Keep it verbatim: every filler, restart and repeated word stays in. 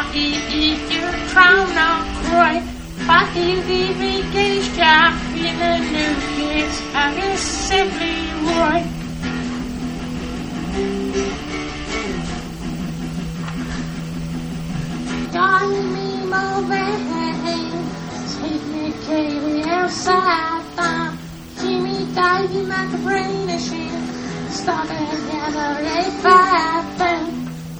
if you're trying not right. But if you begin job in the new kids, I guess simply right. Darling me more vein, take me Kaylee outside, fine. See me diving like a brain machine, starting together at five.